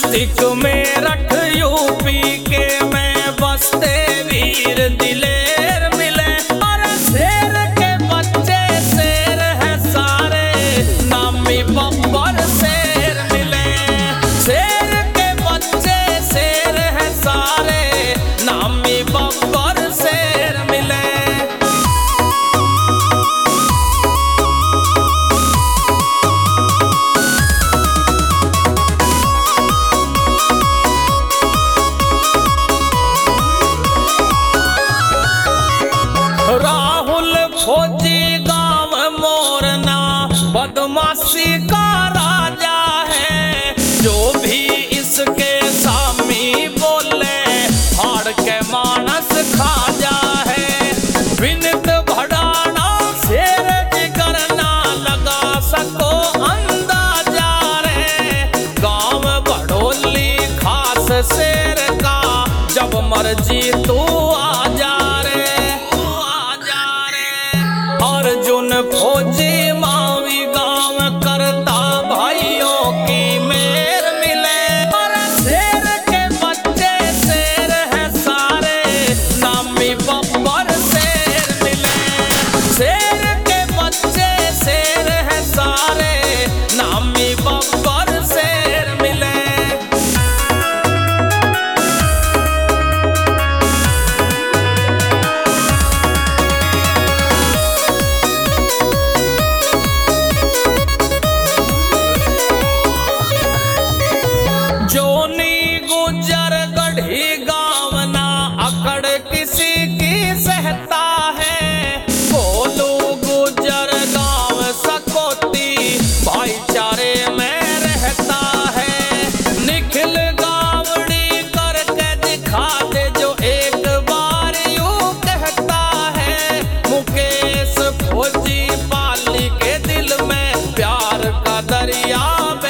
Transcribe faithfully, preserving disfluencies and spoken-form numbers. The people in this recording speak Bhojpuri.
डिस्ट्रिक्ट मेरठ यूपी के में बसते वीर दिलेर मिले। और शेर के बच्चे शेर है सारे, नामी बब्बर शेर मिले। शेर के बच्चे शेर है सारे, नामी बब्बर शेर मिले। राहुल फौजी गांव मोरना बदमाशी का राजा है। जो भी इसके सामी बोले फाड़ के मानस खाजा है। विनित भड़ाना शेर जिगर ना लगा सको अंदाजा रे। गांव बड़ोली खास शेर का जब मर्जी तू आ जा रे। अर्जुन फौजी मावी गांव करता भाइयों की मेर मिले। और शेर के बच्चे शेर है सारे, नामी बब्बर शेर मिले। शेर के बच्चे शेर है सारे, नामी बब्बर शेर मिले। जोनी गुजर गढ़ी गाँव ना अकड़ किसी की सहता है। बोलू गुजर गाँव सकोती भाईचारे में रहता है। निखिल गावड़ी करके दिखा दे जो एक बार यूं कहता है। मुकेश फौजी पाली के दिल में प्यार का दरिया